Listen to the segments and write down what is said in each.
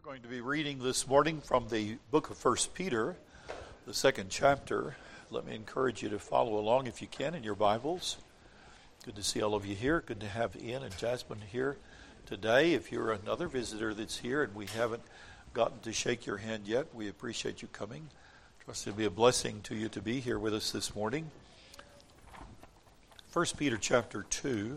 We're going to be reading this morning from the book of 1 Peter, the second chapter. Let me encourage you to follow along if you can in your Bibles. Good to see all of you here. Good to have Ian and Jasmine here today. If you're another visitor that's here and we haven't gotten to shake your hand yet, we appreciate you coming. Trust it'll be a blessing to you to be here with us this morning. 1 Peter chapter 2.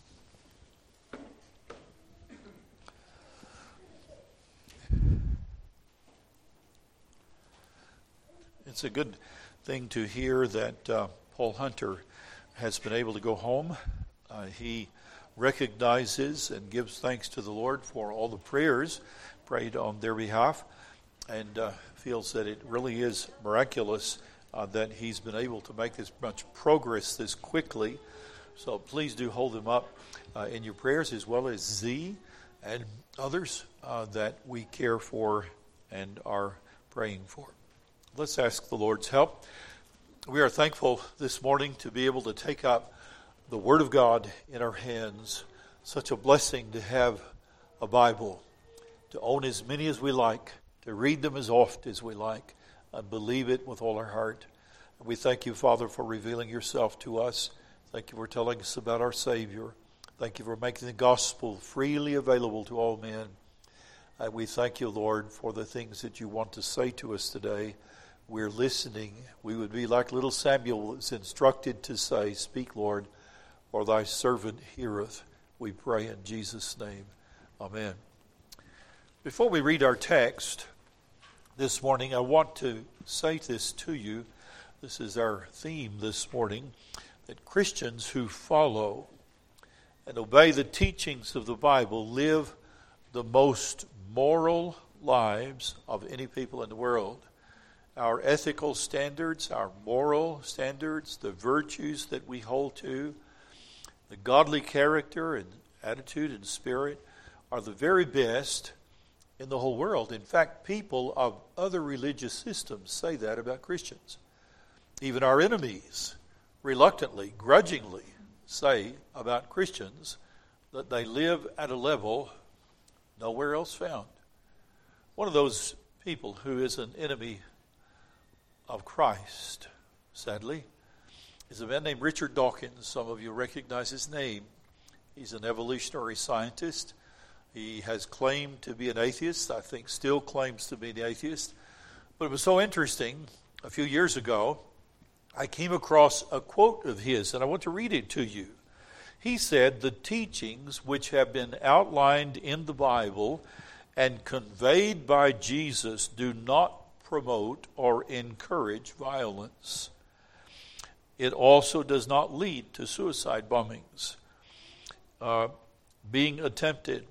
It's a good thing to hear that Paul Hunter has been able to go home. He recognizes and gives thanks to the Lord for all the prayers prayed on their behalf, and feels that it really is miraculous that he's been able to make this much progress this quickly. So please do hold him up in your prayers, as well as Z and others that we care for and are praying for. Let's ask the Lord's help. We are thankful this morning to be able to take up the Word of God in our hands. Such a blessing to have a Bible, to own as many as we like, to read them as often as we like, and believe it with all our heart. And we thank you, Father, for revealing yourself to us. Thank you for telling us about our Savior. Thank you for making the gospel freely available to all men. And we thank you, Lord, for the things that you want to say to us today. We're listening. We would be like little Samuel is instructed to say, "Speak, Lord, for thy servant heareth." We pray in Jesus' name. Amen. Before we read our text this morning, I want to say this to you. This is our theme this morning, that Christians who follow and obey the teachings of the Bible live the most moral lives of any people in the world. Our ethical standards, our moral standards, the virtues that we hold to, the godly character and attitude and spirit are the very best in the whole world. In fact, people of other religious systems say that about Christians. Even our enemies reluctantly, grudgingly say about Christians that they live at a level nowhere else found. One of those people who is an enemy of Christ, sadly, is a man named Richard Dawkins. Some of you recognize his name. He's an evolutionary scientist. He has claimed to be an atheist. I think still claims to be an atheist. But it was so interesting. A few years ago, I came across a quote of his, and I want to read it to you. He said, "The teachings which have been outlined in the Bible and conveyed by Jesus do not promote or encourage violence. It also does not lead to suicide bombings being attempted."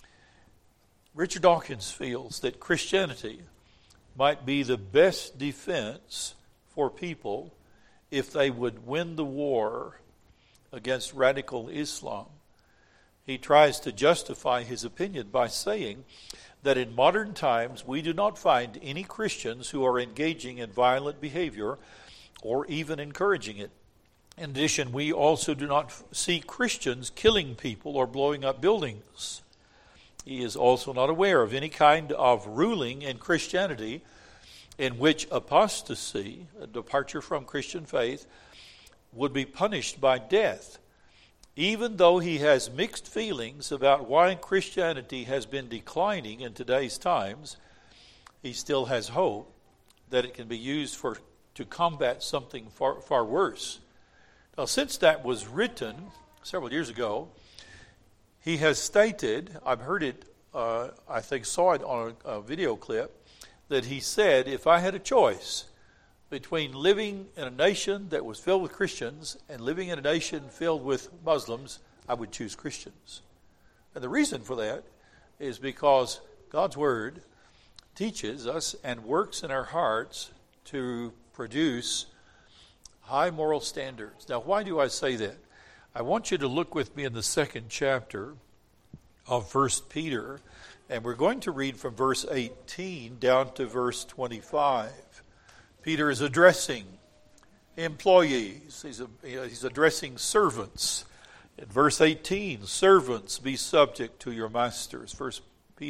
Richard Dawkins feels that Christianity might be the best defense for people if they would win the war against radical Islam. He tries to justify his opinion by saying that in modern times we do not find any Christians who are engaging in violent behavior or even encouraging it. In addition, we also do not see Christians killing people or blowing up buildings. He is also not aware of any kind of ruling in Christianity in which apostasy, a departure from Christian faith, would be punished by death. Even though he has mixed feelings about why Christianity has been declining in today's times, he still has hope that it can be used to combat something far worse. Now, since that was written several years ago, he has stated, I've heard it, I think saw it on a video clip, that he said, if I had a choice between living in a nation that was filled with Christians and living in a nation filled with Muslims, I would choose Christians. And the reason for that is because God's Word teaches us and works in our hearts to produce high moral standards. Now, why do I say that? I want you to look with me in the second chapter of 1 Peter, and we're going to read from verse 18 down to verse 25. Peter is addressing employees. He's addressing servants. In verse 18, servants, be subject to your masters. 1 Peter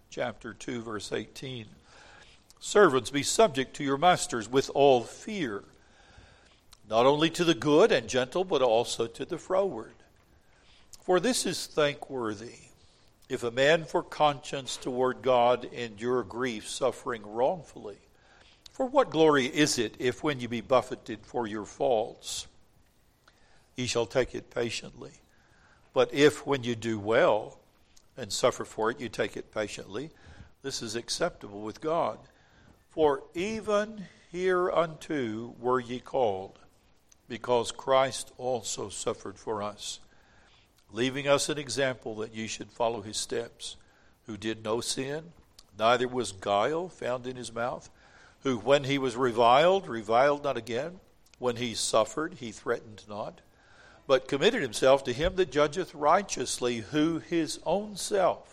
chapter 2, verse 18. Servants, be subject to your masters with all fear, not only to the good and gentle, but also to the froward. For this is thankworthy, if a man for conscience toward God endure grief, suffering wrongfully. For what glory is it, if when you be buffeted for your faults, ye shall take it patiently? But if when you do well, and suffer for it, you take it patiently, this is acceptable with God. For even hereunto were ye called, because Christ also suffered for us, leaving us an example that ye should follow his steps, who did no sin, neither was guile found in his mouth, who when he was reviled not again, when he suffered, he threatened not, but committed himself to him that judgeth righteously, who his own self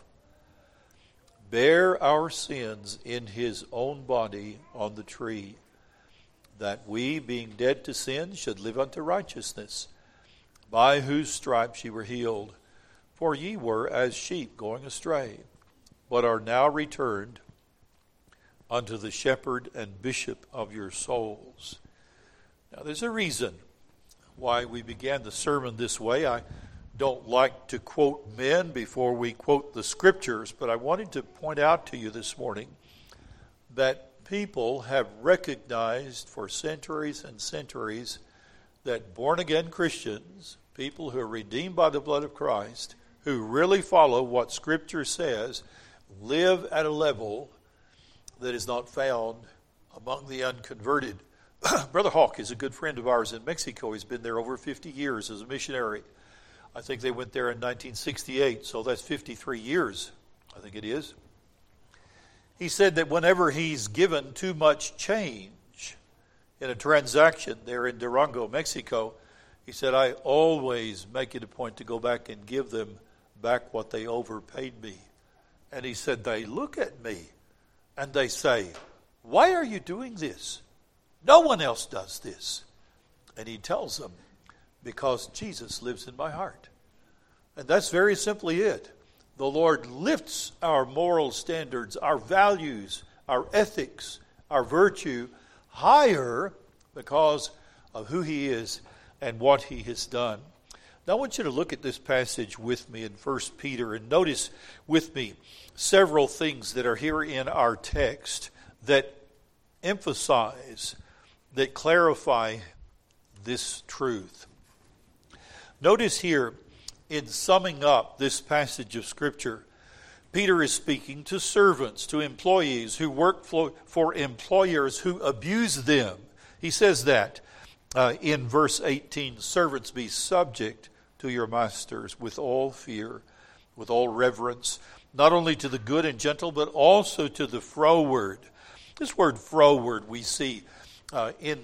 bare our sins in his own body on the tree, that we, being dead to sin, should live unto righteousness, by whose stripes ye were healed. For ye were as sheep going astray, but are now returned unto the shepherd and bishop of your souls. Now there's a reason why we began the sermon this way. I don't like to quote men before we quote the scriptures, but I wanted to point out to you this morning that people have recognized for centuries and centuries that born-again Christians, people who are redeemed by the blood of Christ, who really follow what Scripture says, live at a level that is not found among the unconverted. Brother Hawk is a good friend of ours in Mexico. He's been there over 50 years as a missionary. I think they went there in 1968, so that's 53 years, I think it is. He said that whenever he's given too much change in a transaction there in Durango, Mexico, he said, I always make it a point to go back and give them back what they overpaid me. And he said, they look at me and they say, why are you doing this? No one else does this. And he tells them, because Jesus lives in my heart. And that's very simply it. The Lord lifts our moral standards, our values, our ethics, our virtue higher because of who he is and what he has done. Now I want you to look at this passage with me in 1 Peter and notice with me several things that are here in our text that emphasize, that clarify this truth. Notice here, in summing up this passage of Scripture, Peter is speaking to servants, to employees who work for employers who abuse them. He says that in verse 18, servants, be subject to your masters with all fear, with all reverence, not only to the good and gentle, but also to the froward. This word froward we see in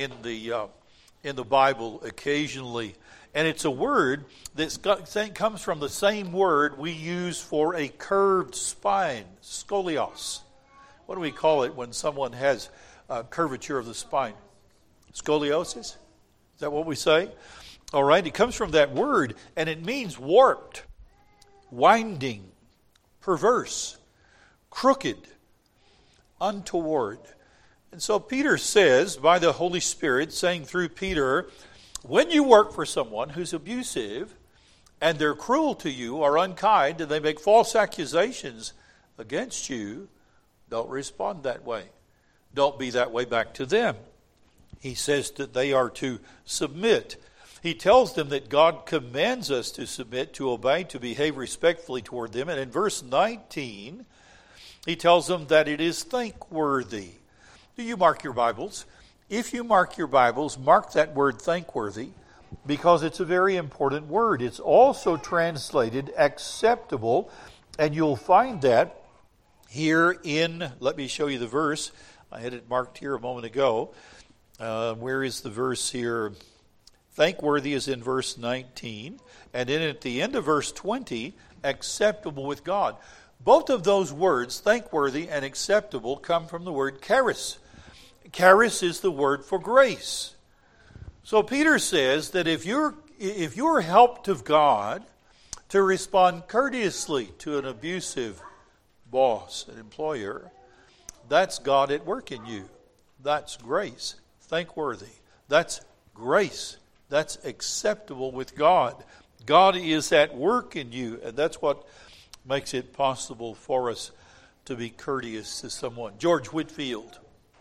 the Bible occasionally. And it's a word that comes from the same word we use for a curved spine, scolios. What do we call it when someone has a curvature of the spine? Scoliosis? Is that what we say? All right, it comes from that word, and it means warped, winding, perverse, crooked, untoward. And so Peter says, by the Holy Spirit, saying through Peter, when you work for someone who's abusive and they're cruel to you or unkind and they make false accusations against you, don't respond that way. Don't be that way back to them. He says that they are to submit. He tells them that God commands us to submit, to obey, to behave respectfully toward them. And in verse 19, he tells them that it is thankworthy. Do you mark your Bibles? If you mark your Bibles, mark that word thankworthy, because it's a very important word. It's also translated acceptable, and you'll find that here in, let me show you the verse. I had it marked here a moment ago. Where is the verse here? Thankworthy is in verse 19, and then at the end of verse 20, acceptable with God. Both of those words, thankworthy and acceptable, come from the word charis. Charis is the word for grace. So Peter says that if you're helped of God to respond courteously to an abusive boss, an employer, that's God at work in you. That's grace. Thankworthy. That's grace. That's acceptable with God. God is at work in you, and that's what makes it possible for us to be courteous to someone. George Whitefield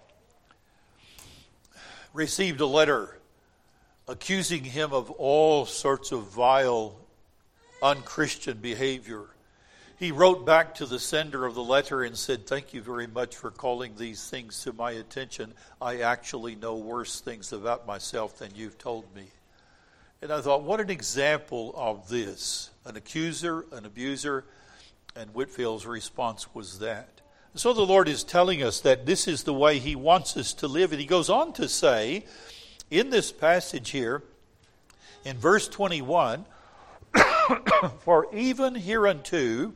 received a letter accusing him of all sorts of vile, unchristian behavior. He wrote back to the sender of the letter and said, "Thank you very much for calling these things to my attention. I actually know worse things about myself than you've told me." And I thought, what an example of this. An accuser, an abuser, and Whitefield's response was that. So the Lord is telling us that this is the way He wants us to live. And He goes on to say, in this passage here, in verse 21, "For even hereunto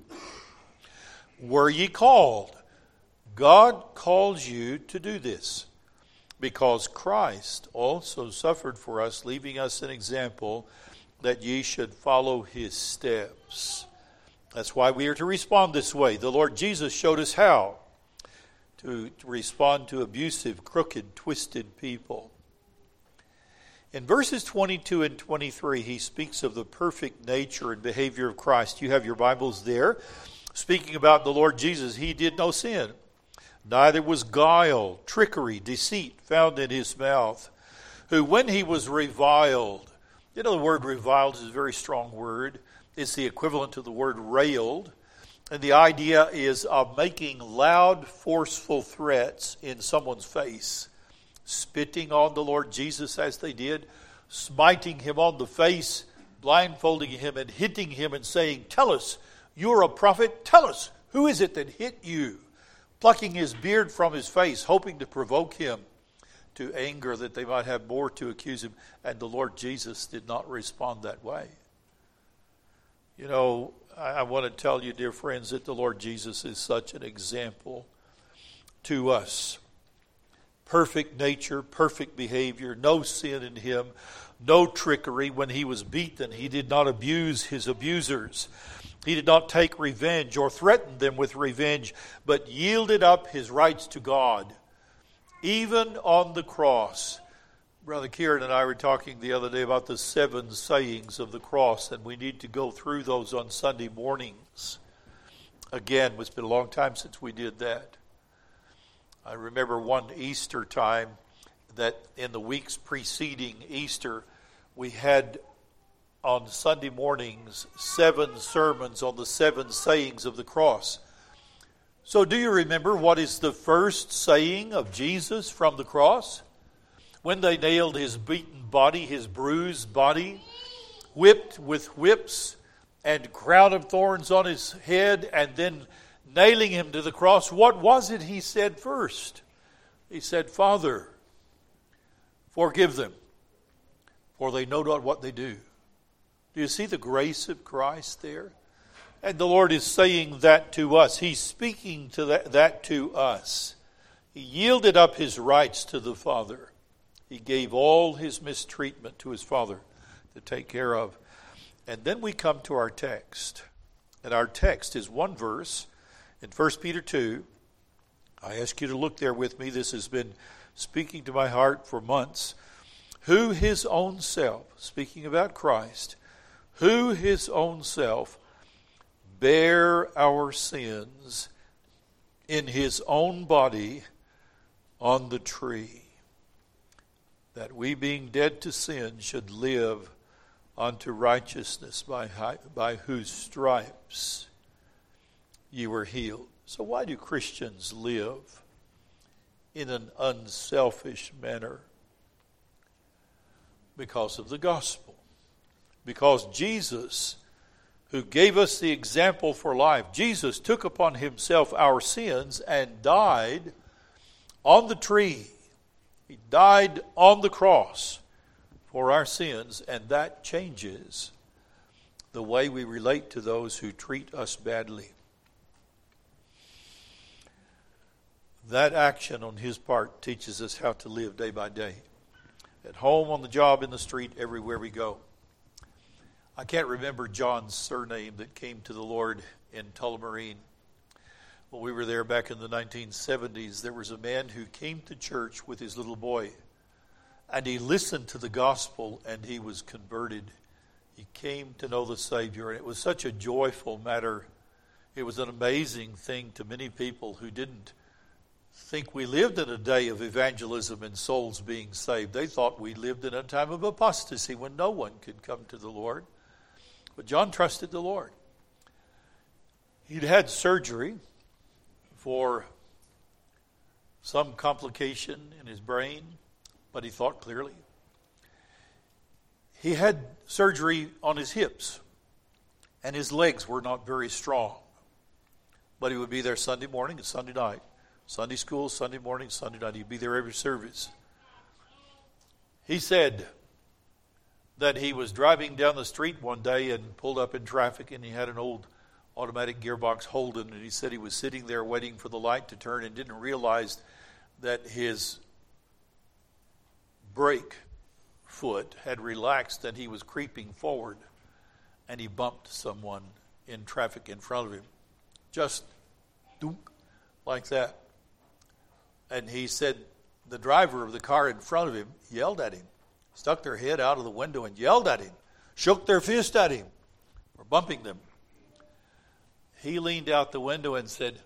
were ye called." God calls you to do this, because Christ also suffered for us, leaving us an example that ye should follow His steps. That's why we are to respond this way. The Lord Jesus showed us how to respond to abusive, crooked, twisted people. In verses 22 and 23, he speaks of the perfect nature and behavior of Christ. You have your Bibles there. Speaking about the Lord Jesus, He did no sin. Neither was guile, trickery, deceit found in His mouth. Who, when He was reviled, the word reviled is a very strong word. It's the equivalent to the word railed. And the idea is of making loud, forceful threats in someone's face. Spitting on the Lord Jesus as they did, smiting Him on the face, blindfolding Him and hitting Him and saying, "Tell us, you're a prophet, tell us, who is it that hit you?" Plucking His beard from His face, hoping to provoke Him to anger that they might have more to accuse Him. And the Lord Jesus did not respond that way. You know, I want to tell you, dear friends, that the Lord Jesus is such an example to us. Perfect nature, perfect behavior, no sin in Him, no trickery. When He was beaten, He did not abuse His abusers. He did not take revenge or threaten them with revenge, but yielded up His rights to God. Even on the cross. Brother Kieran and I were talking the other day about the 7 sayings of the cross, and we need to go through those on Sunday mornings. Again, it's been a long time since we did that. I remember one Easter time that in the weeks preceding Easter, we had on Sunday mornings 7 sermons on the 7 sayings of the cross. So do you remember what is the first saying of Jesus from the cross? When they nailed His beaten body, His bruised body, whipped with whips and crown of thorns on His head, and then nailing Him to the cross, what was it He said first? He said, "Father, forgive them, for they know not what they do." Do you see the grace of Christ there? And the Lord is saying that to us. He's speaking to that to us. He yielded up His rights to the Father. He gave all His mistreatment to His Father to take care of. And then we come to our text. And our text is one verse in 1 Peter 2. I ask you to look there with me. This has been speaking to my heart for months. Who His own self, speaking about Christ, who His own self bare our sins in His own body on the tree, that we, being dead to sin, should live unto righteousness, by whose stripes ye were healed. So why do Christians live in an unselfish manner? Because of the gospel. Because Jesus, who gave us the example for life, Jesus took upon Himself our sins and died on the tree. He died on the cross for our sins, and that changes the way we relate to those who treat us badly. That action on His part teaches us how to live day by day. At home, on the job, in the street, everywhere we go. I can't remember John's surname that came to the Lord in Tullamarine. When we were there back in the 1970s, there was a man who came to church with his little boy, and he listened to the gospel, and he was converted. He came to know the Savior, and it was such a joyful matter. It was an amazing thing to many people who didn't think we lived in a day of evangelism and souls being saved. They thought we lived in a time of apostasy when no one could come to the Lord. But John trusted the Lord. He'd had surgery for some complication in his brain, but he thought clearly. He had surgery on his hips, and his legs were not very strong. But he would be there Sunday morning and Sunday night. Sunday school, Sunday morning, Sunday night. He'd be there every service. He said that he was driving down the street one day and pulled up in traffic, and he had an old automatic gearbox Holden, and he said he was sitting there waiting for the light to turn and didn't realize that his brake foot had relaxed and he was creeping forward, and he bumped someone in traffic in front of him. Just dunk, like that. And he said the driver of the car in front of him yelled at him, stuck their head out of the window and yelled at him, shook their fist at him for bumping them. He leaned out the window and said,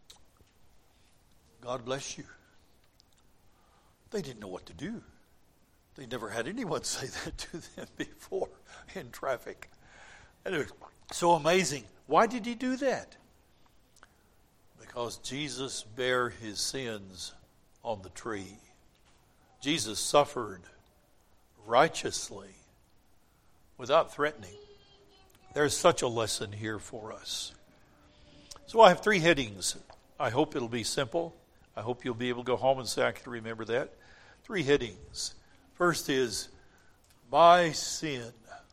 "God bless you." They didn't know what to do. They never had anyone say that to them before in traffic. And it was so amazing. Why did he do that? Because Jesus bare his sins on the tree. Jesus suffered righteously without threatening. There's such a lesson here for us. So I have 3 headings. I hope it'll be simple. I hope you'll be able to go home and say, I can remember that. 3 headings. First is, my sin.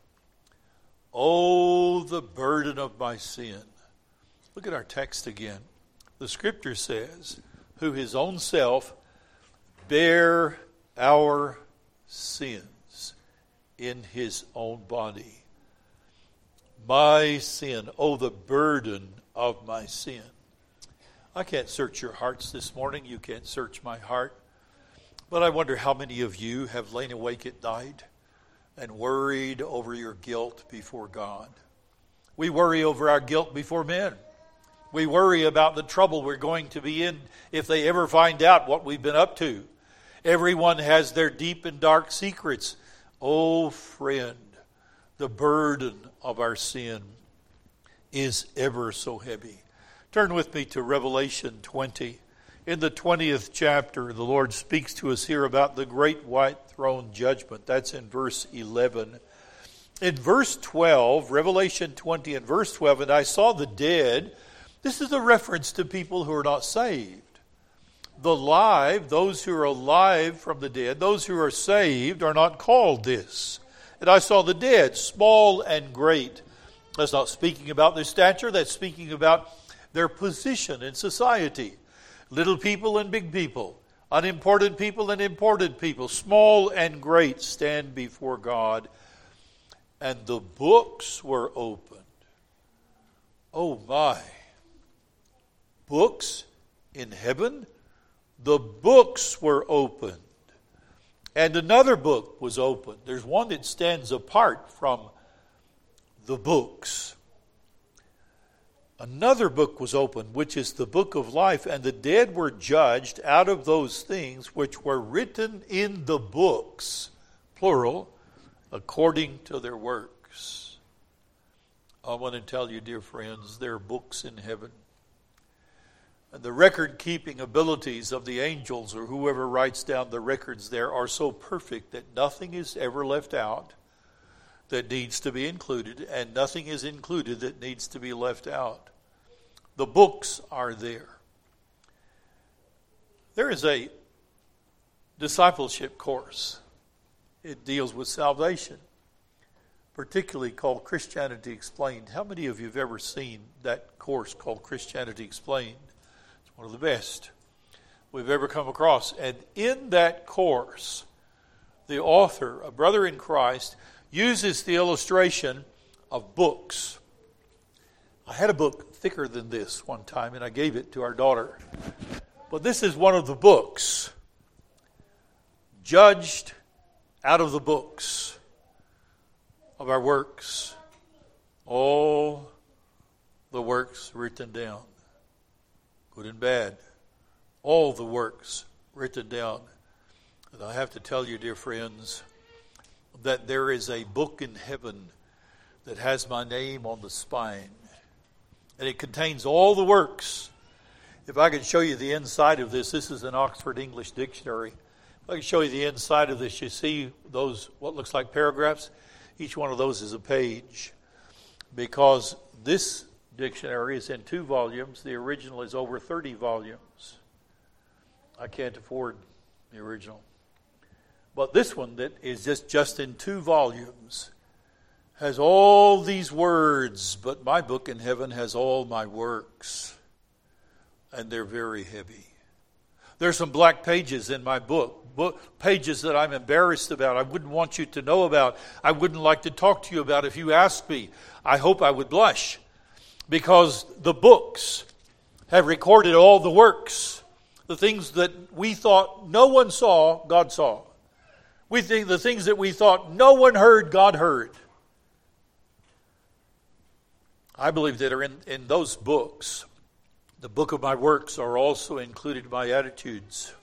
Oh, the burden of my sin. Look at our text again. The scripture says, who his own self bare our sins in his own body. My sin. Oh, the burden of my sin. I can't search your hearts this morning. You can't search my heart. But I wonder how many of you have lain awake at night and worried over your guilt before God. We worry over our guilt before men. We worry about the trouble we're going to be in if they ever find out what we've been up to. Everyone has their deep and dark secrets. Oh, friend, the burden of our sin is ever so heavy. Turn with me to Revelation 20. In the 20th chapter, the Lord speaks to us here about the great white throne judgment. That's in verse 11. In verse 12, Revelation 20 and verse 12, and I saw the dead. This is a reference to people who are not saved. The live, those who are alive from the dead, those who are saved are not called this. And I saw the dead, small and great. That's not speaking about their stature, that's speaking about their position in society. Little people and big people, unimportant people and important people, small and great stand before God. And the books were opened. Oh my. Books in heaven? The books were opened. And another book was opened. There's one that stands apart from the books. Another book was opened, which is the book of life, and the dead were judged out of those things which were written in the books, plural, according to their works. I want to tell you, dear friends, there are books in heaven. And the record-keeping abilities of the angels or whoever writes down the records there are so perfect that nothing is ever left out that needs to be included, and nothing is included that needs to be left out. The books are there. There is a discipleship course. It deals with salvation, particularly called Christianity Explained. How many of you have ever seen that course called Christianity Explained? It's one of the best we've ever come across. And in that course, the author, a brother in Christ, uses the illustration of books. I had a book thicker than this one time, and I gave it to our daughter. But this is one of the books, judged out of the books of our works. All the works written down, good and bad. All the works written down. And I have to tell you, dear friends, that there is a book in heaven that has my name on the spine. And it contains all the works. If I could show you the inside of this is an Oxford English Dictionary. If I could show you the inside of this, you see those, what looks like paragraphs? Each one of those is a page. Because this dictionary is in 2 volumes. The original is over 30 volumes. I can't afford the original. But this one that is just in 2 volumes has all these words, but my book in heaven has all my works. And they're very heavy. There's some black pages in my book, pages that I'm embarrassed about. I wouldn't want you to know about. I wouldn't like to talk to you about if you asked me. I hope I would blush. Because the books have recorded all the works. The things that we thought no one saw, God saw. We think the things that we thought no one heard, God heard. I believe that are in those books. The book of my works are also included my attitudes.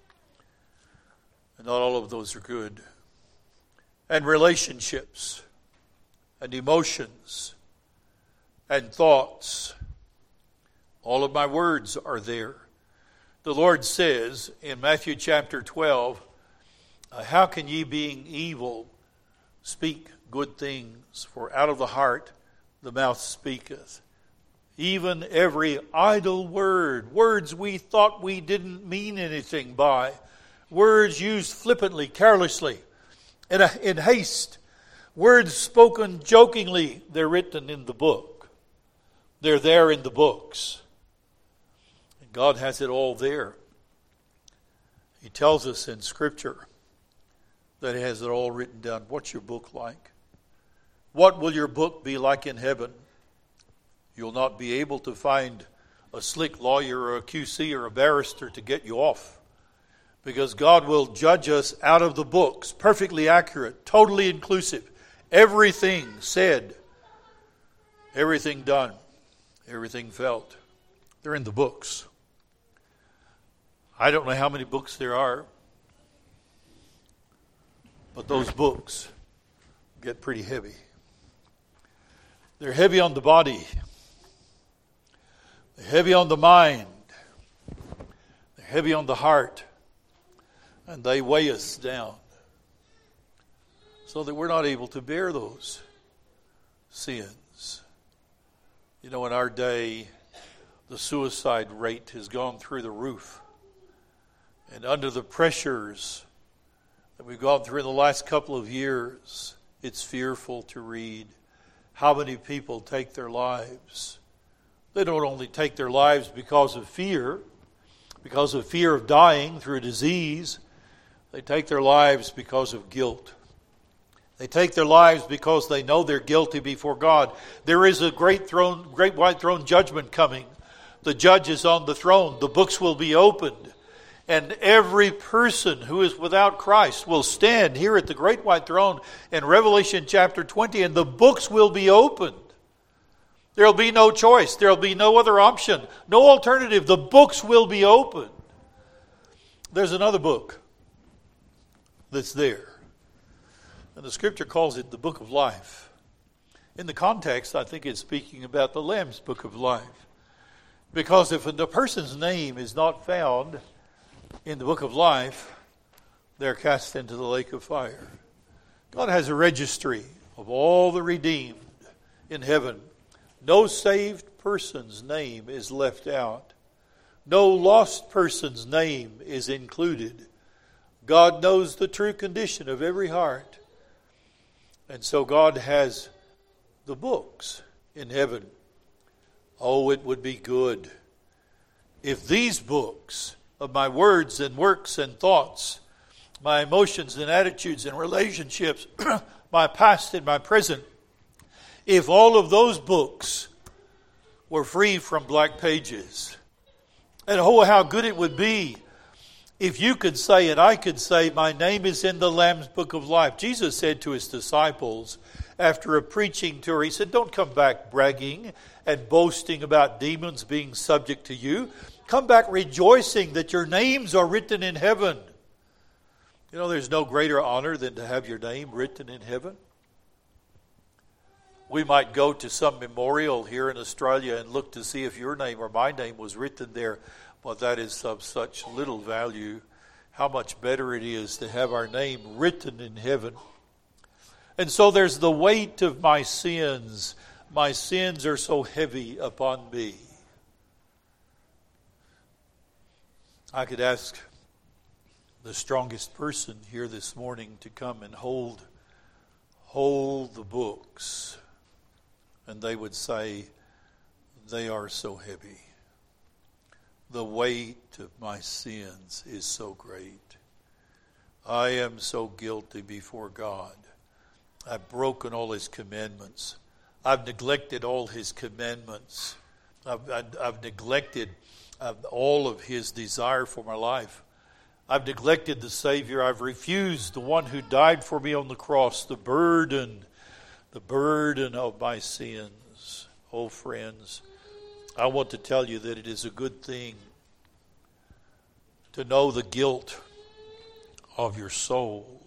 And not all of those are good. And relationships. And emotions. And thoughts. All of my words are there. The Lord says in Matthew chapter 12, how can ye being evil speak good things? For out of the heart the mouth speaketh. Even every idle word, words we thought we didn't mean anything by, words used flippantly, carelessly, in haste, words spoken jokingly, they're written in the book. They're there in the books. And God has it all there. He tells us in Scripture that He has it all written down. What's your book like? What will your book be like in heaven? You'll not be able to find a slick lawyer or a QC or a barrister to get you off. Because God will judge us out of the books, perfectly accurate, totally inclusive. Everything said, everything done, everything felt. They're in the books. I don't know how many books there are, but those books get pretty heavy. They're heavy on the body. They're heavy on the mind. They're heavy on the heart. And they weigh us down so that we're not able to bear those sins. You know, in our day, the suicide rate has gone through the roof. And under the pressures that we've gone through in the last couple of years, it's fearful to read how many people take their lives. They don't only take their lives because of fear of dying through a disease. They take their lives because of guilt. They take their lives because they know they're guilty before God. There is a great white throne judgment coming. The judge is on the throne. The books will be opened. And every person who is without Christ will stand here at the great white throne in Revelation chapter 20, and the books will be opened. There will be no choice. There will be no other option, no alternative. The books will be opened. There's another book that's there. And the Scripture calls it the book of life. In the context, I think it's speaking about the Lamb's book of life. Because if the person's name is not found in the book of life, they're cast into the lake of fire. God has a registry of all the redeemed in heaven. No saved person's name is left out. No lost person's name is included. God knows the true condition of every heart. And so God has the books in heaven. Oh, it would be good if these books of my words and works and thoughts, my emotions and attitudes and relationships, my past and my present, if all of those books We're free from black pages. And oh, how good it would be if you could say and I could say, my name is in the Lamb's Book of Life. Jesus said to his disciples after a preaching tour, he said, don't come back bragging and boasting about demons being subject to you. Come back rejoicing that your names are written in heaven. You know, there's no greater honor than to have your name written in heaven. We might go to some memorial here in Australia and look to see if your name or my name was written there. But that is of such little value. How much better it is to have our name written in heaven. And so there's the weight of my sins. My sins are so heavy upon me. I could ask the strongest person here this morning to come and hold the books. And they would say, they are so heavy. The weight of my sins is so great. I am so guilty before God. I've broken all his commandments. I've neglected all his commandments. I've neglected all of his desire for my life. I've neglected the Savior. I've refused the one who died for me on the cross, the burden of my sins. Oh, friends, I want to tell you that it is a good thing to know the guilt of your soul.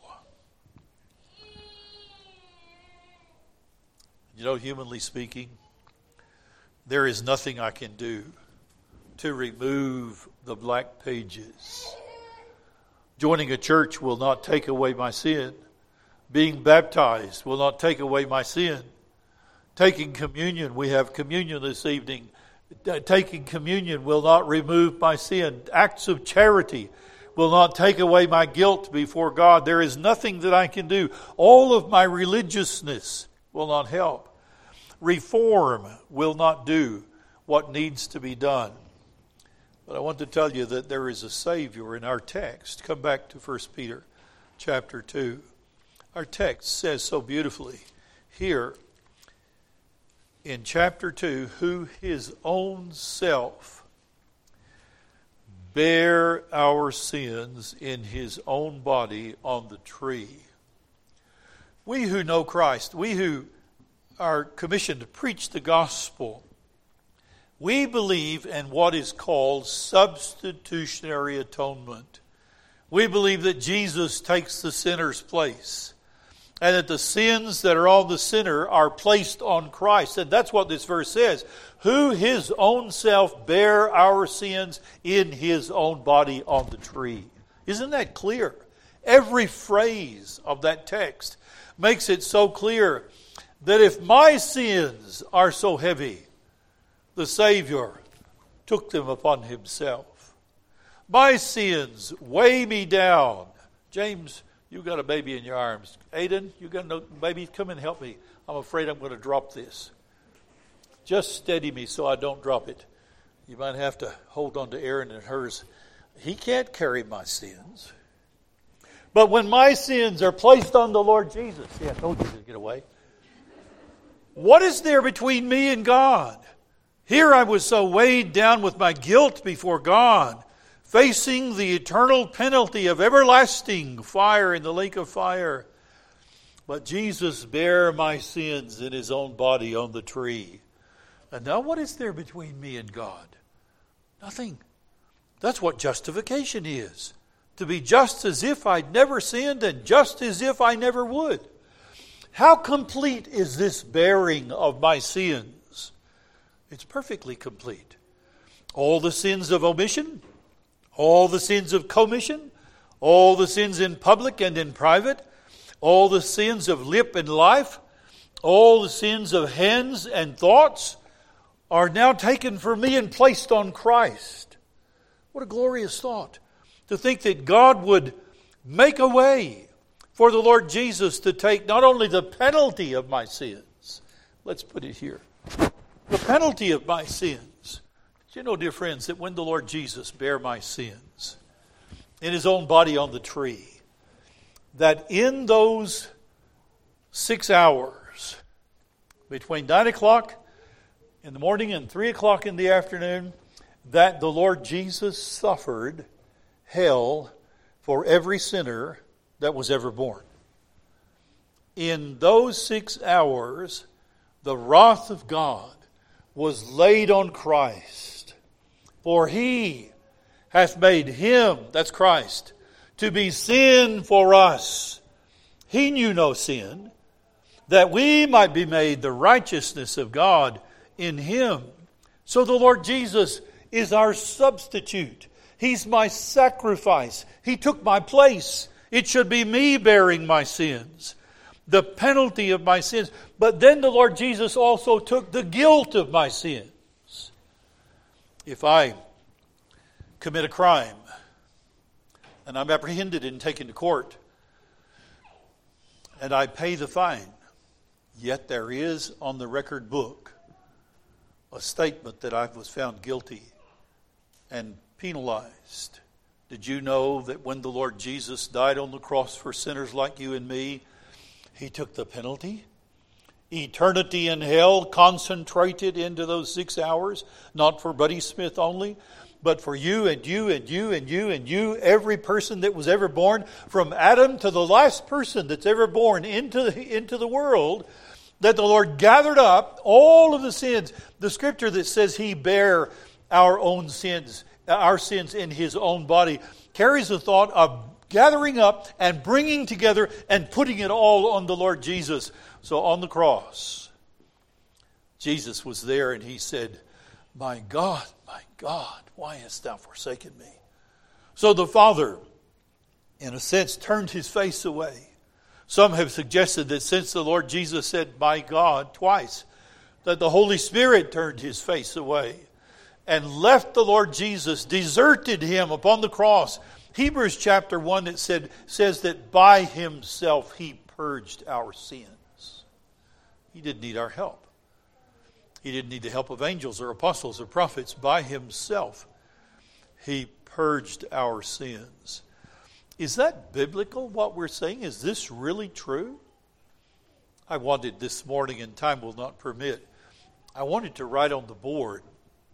You know, humanly speaking, there is nothing I can do to remove the black pages. Joining a church will not take away my sin. Being baptized will not take away my sin. Taking communion, we have communion this evening. Taking communion will not remove my sin. Acts of charity will not take away my guilt before God. There is nothing that I can do. All of my religiousness will not help. Reform will not do what needs to be done. But I want to tell you that there is a Savior in our text. Come back to 1 Peter chapter 2. Our text says so beautifully here in chapter 2, who his own self bare our sins in his own body on the tree. We who know Christ, we who are commissioned to preach the gospel, we believe in what is called substitutionary atonement. We believe that Jesus takes the sinner's place, and that the sins that are on the sinner are placed on Christ. And that's what this verse says. Who his own self bare our sins in his own body on the tree. Isn't that clear? Every phrase of that text makes it so clear that if my sins are so heavy, the Savior took them upon himself. My sins weigh me down. James, you got a baby in your arms. Aiden, you got a baby? Come and help me. I'm afraid I'm going to drop this. Just steady me so I don't drop it. You might have to hold on to Aaron and hers. He can't carry my sins. But when my sins are placed on the Lord Jesus, see, I told you to get away. What is there between me and God? Here I was so weighed down with my guilt before God, facing the eternal penalty of everlasting fire in the lake of fire. But Jesus bare my sins in his own body on the tree. And now what is there between me and God? Nothing. That's what justification is. To be just as if I'd never sinned and just as if I never would. How complete is this bearing of my sins? It's perfectly complete. All the sins of omission, all the sins of commission, all the sins in public and in private, all the sins of lip and life, all the sins of hands and thoughts are now taken for me and placed on Christ. What a glorious thought. To think that God would make a way for the Lord Jesus to take not only the penalty of my sins, let's put it here, the penalty of my sins. Did you know, dear friends, that when the Lord Jesus bare my sins in his own body on the tree, that in those 6 hours between 9 o'clock in the morning and 3 o'clock in the afternoon, that the Lord Jesus suffered hell for every sinner that was ever born. In those 6 hours, the wrath of God was laid on Christ. For He hath made Him, that's Christ, to be sin for us. He knew no sin, that we might be made the righteousness of God in Him. So the Lord Jesus is our substitute. He's my sacrifice. He took my place. It should be me bearing my sins, the penalty of my sins. But then the Lord Jesus also took the guilt of my sins. If I commit a crime and I'm apprehended and taken to court and I pay the fine, yet there is on the record book a statement that I was found guilty and penalized. Did you know that when the Lord Jesus died on the cross for sinners like you and me, He took the penalty? Eternity in hell concentrated into those 6 hours, not for Buddy Smith only, but for you and you and you and you and you, every person that was ever born, from Adam to the last person that's ever born into the world, that the Lord gathered up all of the sins. The scripture that says He bare our sins in His own body, carries the thought of gathering up and bringing together and putting it all on the Lord Jesus. So on the cross, Jesus was there and He said, my God, why hast thou forsaken me? So the Father, in a sense, turned His face away. Some have suggested that since the Lord Jesus said, my God, twice, that the Holy Spirit turned His face away and left the Lord Jesus, deserted Him upon the cross. Hebrews chapter 1 it says that by Himself He purged our sins. He didn't need our help. He didn't need the help of angels or apostles or prophets. By Himself He purged our sins. Is that biblical, what we're saying? Is this really true? I wanted this morning, and time will not permit, I wanted to write on the board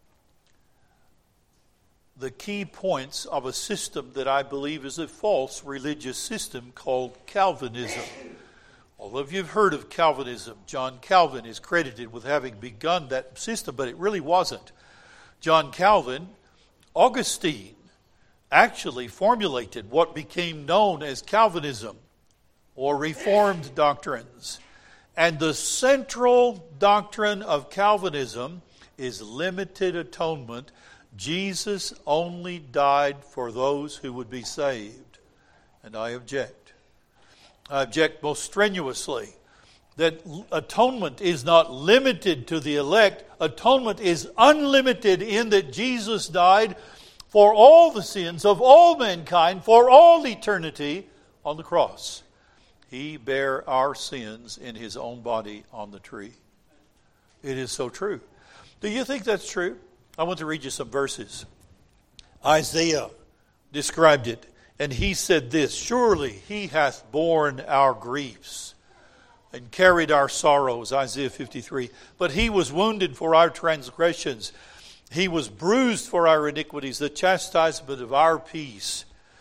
the key points of a system that I believe is a false religious system called Calvinism. All of you have heard of Calvinism. John Calvin is credited with having begun that system, but it really wasn't. John Calvin, Augustine, actually formulated what became known as Calvinism or Reformed doctrines. And the central doctrine of Calvinism is limited atonement. Jesus only died for those who would be saved. And I object. I object most strenuously that atonement is not limited to the elect. Atonement is unlimited in that Jesus died for all the sins of all mankind for all eternity on the cross. He bare our sins in His own body on the tree. It is so true. Do you think that's true? I want to read you some verses. Isaiah described it, and he said this, surely He hath borne our griefs and carried our sorrows, Isaiah 53. But He was wounded for our transgressions. He was bruised for our iniquities. The chastisement of our peace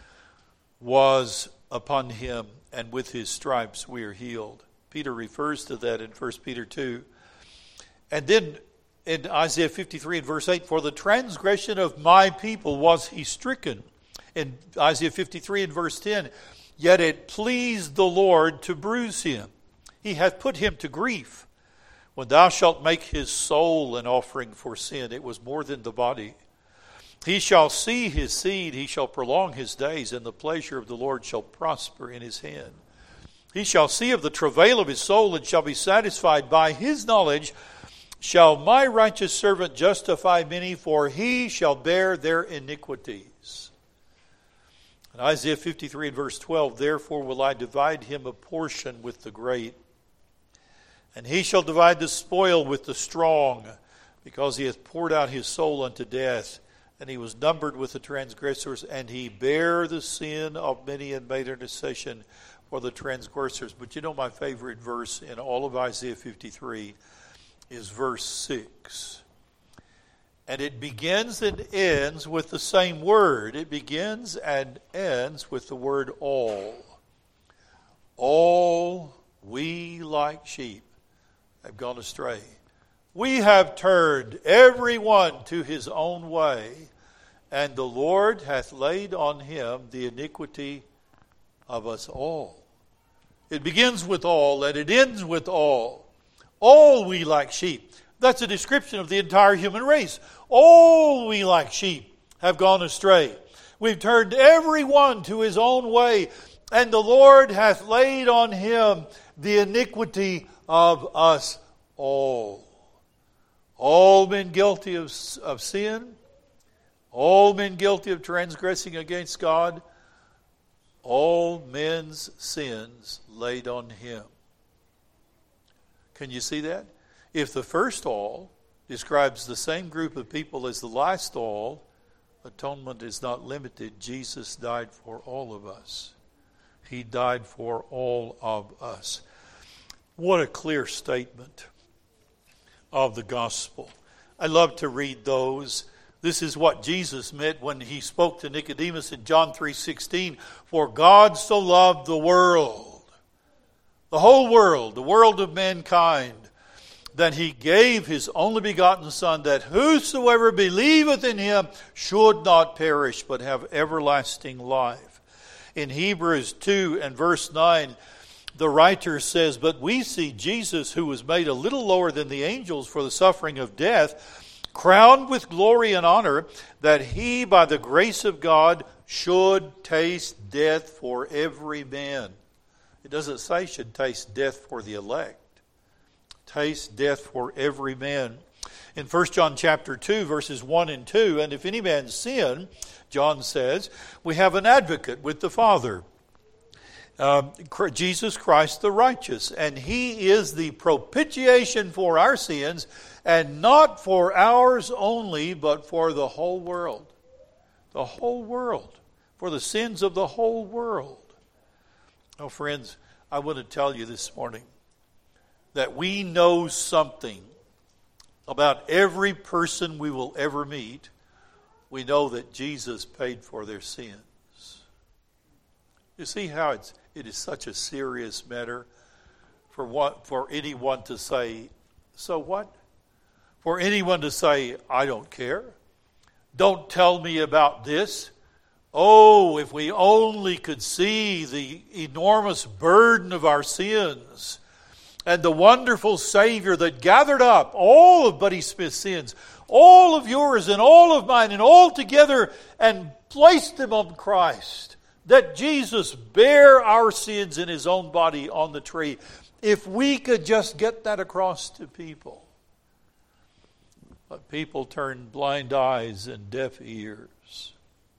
was upon Him, and with His stripes we are healed. Peter refers to that in 1 Peter 2. And then in Isaiah 53 and verse 8, for the transgression of my people was He stricken. In Isaiah 53 and verse 10, yet it pleased the Lord to bruise Him. He hath put Him to grief. When thou shalt make His soul an offering for sin, it was more than the body. He shall see His seed, He shall prolong His days, and the pleasure of the Lord shall prosper in His hand. He shall see of the travail of His soul, and shall be satisfied. By His knowledge shall my righteous servant justify many, for he shall bear their iniquities. In Isaiah 53 and verse 12, therefore will I divide him a portion with the great, and he shall divide the spoil with the strong, because he hath poured out his soul unto death, and he was numbered with the transgressors, and he bare the sin of many and made intercession for the transgressors. But you know my favorite verse in all of Isaiah 53 is verse 6. And it begins and ends with the same word. It begins and ends with the word all. All we like sheep have gone astray. We have turned every one to his own way, and the Lord hath laid on him the iniquity of us all. It begins with all, and it ends with all. All we like sheep. That's a description of the entire human race. All we like sheep have gone astray. We've turned every one to his own way, and the Lord hath laid on him the iniquity of us all. All men guilty of sin, all men guilty of transgressing against God, all men's sins laid on him. Can you see that? If the first all describes the same group of people as the last all, atonement is not limited. Jesus died for all of us. He died for all of us. What a clear statement of the gospel. I love to read those. This is what Jesus meant when he spoke to Nicodemus in John 3:16. For God so loved the world, the whole world, the world of mankind, that he gave his only begotten Son, that whosoever believeth in him should not perish, but have everlasting life. In Hebrews 2 and verse 9, the writer says, But we see Jesus, who was made a little lower than the angels for the suffering of death, crowned with glory and honor, that he, by the grace of God, should taste death for every man. It doesn't say should taste death for the elect. Taste death for every man. In 1 John chapter 2, verses 1 and 2, and if any man sin, John says, we have an advocate with the Father, Jesus Christ the righteous, and he is the propitiation for our sins, and not for ours only, but for the whole world. The whole world. For the sins of the whole world. Oh, friends, I want to tell you this morning that we know something about every person we will ever meet. We know that Jesus paid for their sins. You see how it is such a serious matter for anyone to say, so what? For anyone to say, I don't care. Don't tell me about this. Oh, if we only could see the enormous burden of our sins and the wonderful Savior that gathered up all of Buddy Smith's sins, all of yours and all of mine, and all together, and placed them on Christ. That Jesus bare our sins in his own body on the tree. If we could just get that across to people. But people turn blind eyes and deaf ears.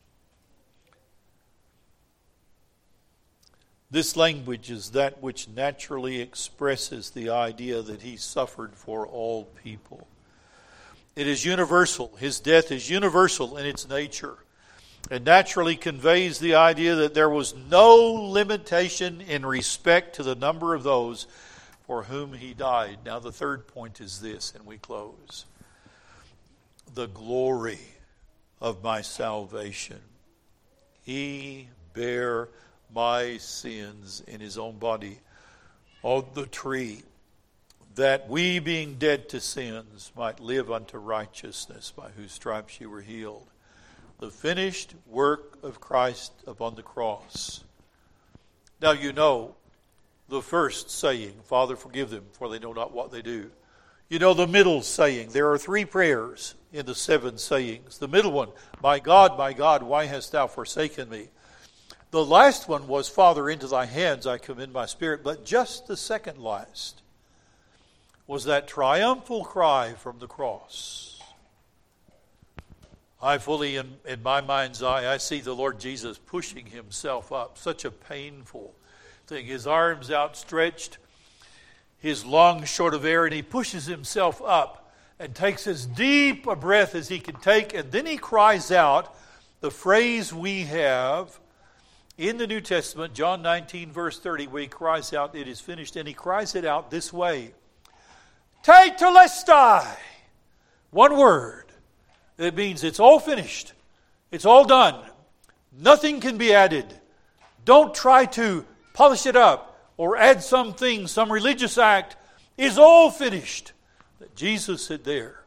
This language is that which naturally expresses the idea that he suffered for all people. It is universal. His death is universal in its nature. It naturally conveys the idea that there was no limitation in respect to the number of those for whom he died. Now the third point is this, and we close. The glory of my salvation. He bare my sins in his own body on the tree, that we, being dead to sins, might live unto righteousness, by whose stripes you were healed. The finished work of Christ upon the cross. Now you know the first saying, Father, forgive them, for they know not what they do. You know the middle saying. There are 3 prayers in the 7 sayings. The middle one, my God, why hast thou forsaken me? The last one was, Father, into thy hands I commend my spirit. But just the second last was that triumphal cry from the cross. I fully, in my mind's eye, I see the Lord Jesus pushing himself up. Such a painful thing. His arms outstretched, his lungs short of air, and he pushes himself up and takes as deep a breath as he can take. And then he cries out the phrase we have in the New Testament, John 19, verse 30, where he cries out, it is finished. And he cries it out this way. Tetelestai. One word. It means it's all finished. It's all done. Nothing can be added. Don't try to polish it up or add something, some religious act. It's all finished. That Jesus had there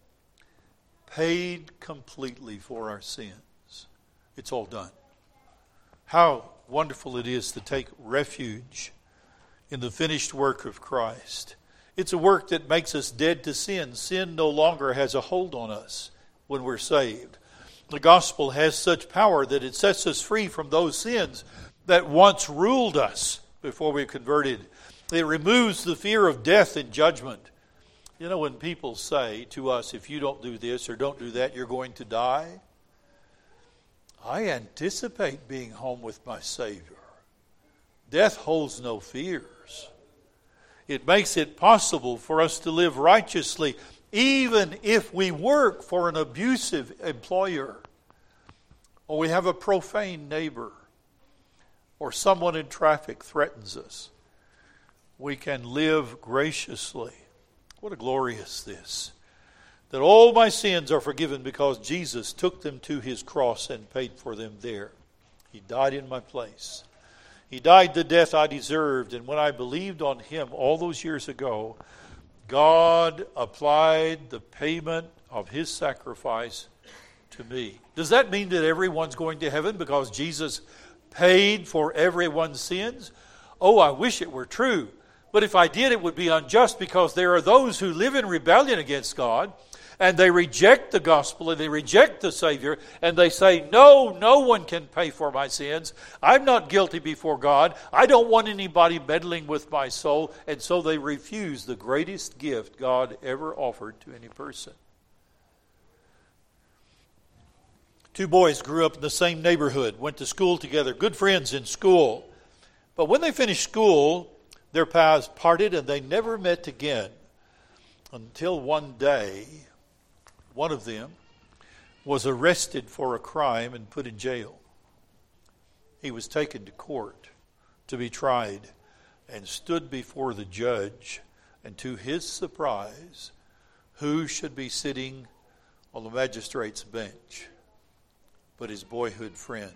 paid completely for our sins. It's all done. How wonderful it is to take refuge in the finished work of Christ. It's a work that makes us dead to sin. Sin no longer has a hold on us when we're saved. The gospel has such power that it sets us free from those sins that once ruled us before we were converted. It removes the fear of death and judgment. You know, when people say to us, if you don't do this or don't do that, you're going to die. I anticipate being home with my Savior. Death holds no fears. It makes it possible for us to live righteously, even if we work for an abusive employer, or we have a profane neighbor, or someone in traffic threatens us. We can live graciously. What a glorious this. That all my sins are forgiven because Jesus took them to his cross and paid for them there. He died in my place. He died the death I deserved. And when I believed on him all those years ago, God applied the payment of his sacrifice to me. Does that mean that everyone's going to heaven because Jesus paid for everyone's sins? Oh, I wish it were true. But if I did, it would be unjust, because there are those who live in rebellion against God, and they reject the gospel, and they reject the Savior, and they say, no one can pay for my sins. I'm not guilty before God. I don't want anybody meddling with my soul. And so they refuse the greatest gift God ever offered to any person. Two boys grew up in the same neighborhood, went to school together, good friends in school. But when they finished school, their paths parted and they never met again until one day, one of them was arrested for a crime and put in jail. He was taken to court to be tried and stood before the judge, and to his surprise, who should be sitting on the magistrate's bench but his boyhood friend?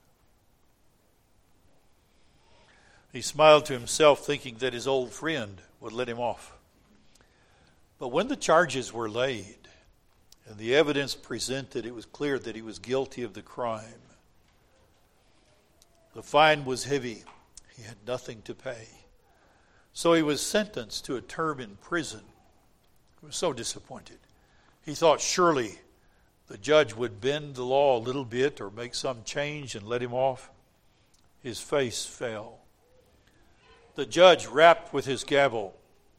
He smiled to himself, thinking that his old friend would let him off. But when the charges were laid and the evidence presented, it was clear that he was guilty of the crime. The fine was heavy. He had nothing to pay. So he was sentenced to a term in prison. He was so disappointed. He thought surely the judge would bend the law a little bit or make some change and let him off. His face fell. The judge rapped with his gavel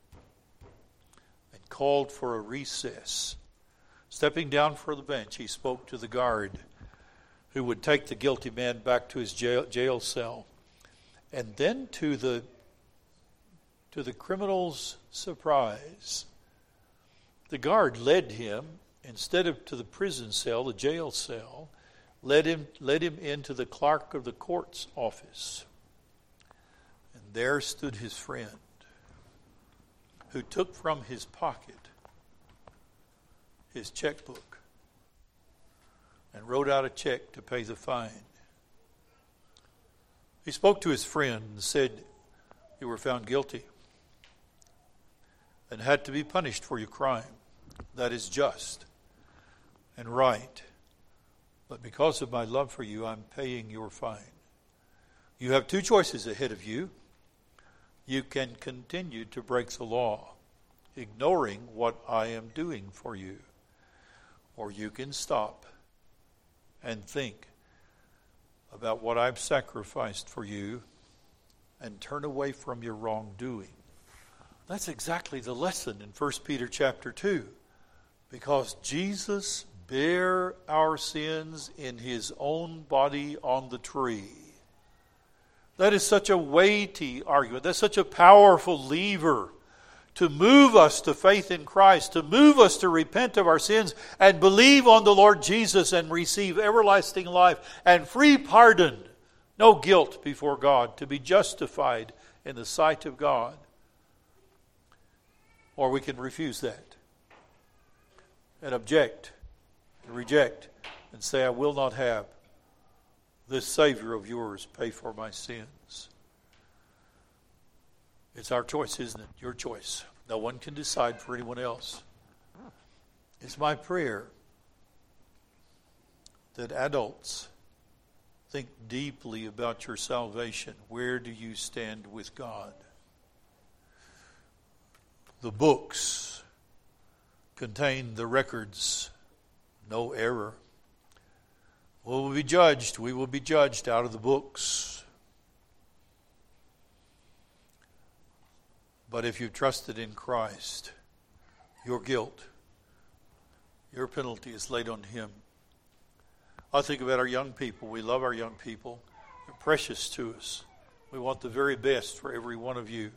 and called for a recess. Stepping down from the bench, he spoke to the guard who would take the guilty man back to his jail cell. And then to the criminal's surprise, the guard led him, instead of to the prison cell, the jail cell, led him into the clerk of the court's office. And there stood his friend, who took from his pocket his checkbook and wrote out a check to pay the fine. He spoke to his friend and said, "You were found guilty and had to be punished for your crime. That is just and right. But because of my love for you, I'm paying your fine. You have two choices ahead of you. You can continue to break the law, ignoring what I am doing for you. Or you can stop and think about what I've sacrificed for you and turn away from your wrongdoing." That's exactly the lesson in 1 Peter chapter 2. Because Jesus bare our sins in his own body on the tree. That is such a weighty argument. That's such a powerful lever to move us to faith in Christ, to move us to repent of our sins and believe on the Lord Jesus and receive everlasting life and free pardon, no guilt before God, to be justified in the sight of God. Or we can refuse that and object and reject and say, I will not have this Savior of yours pay for my sins. It's our choice, isn't it? Your choice. No one can decide for anyone else. It's my prayer that adults think deeply about your salvation. Where do you stand with God? The books contain the records, no error. Will we be judged? We will be judged out of the books. But if you trusted in Christ, your guilt, your penalty is laid on Him. I think about our young people. We love our young people. They're precious to us. We want the very best for every one of you.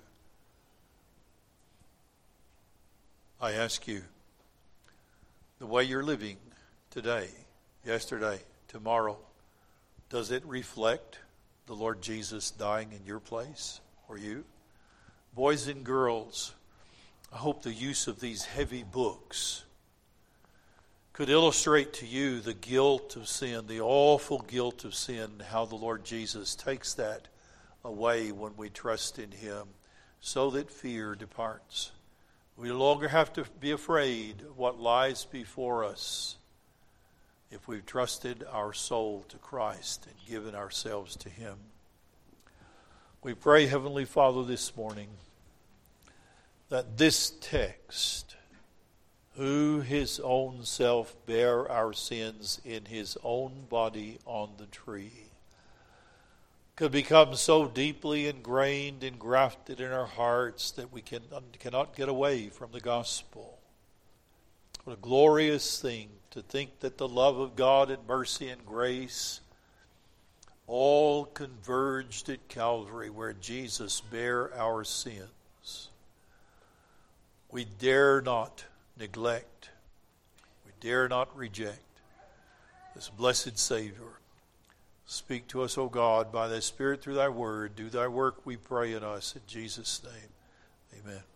I ask you, the way you're living today, yesterday, tomorrow, does it reflect the Lord Jesus dying in your place for you? Boys and girls, I hope the use of these heavy books could illustrate to you the guilt of sin, the awful guilt of sin, how the Lord Jesus takes that away when we trust in Him, so that fear departs. We no longer have to be afraid of what lies before us if we've trusted our soul to Christ and given ourselves to Him. We pray, Heavenly Father, this morning that this text, who His own self bare our sins in His own body on the tree, could become so deeply ingrained and grafted in our hearts that we cannot get away from the gospel. What a glorious thing to think that the love of God and mercy and grace all converged at Calvary, where Jesus bare our sins. We dare not neglect, we dare not reject this blessed Savior. Speak to us, O God, by thy Spirit through thy word. Do thy work, we pray in us. In Jesus' name, amen.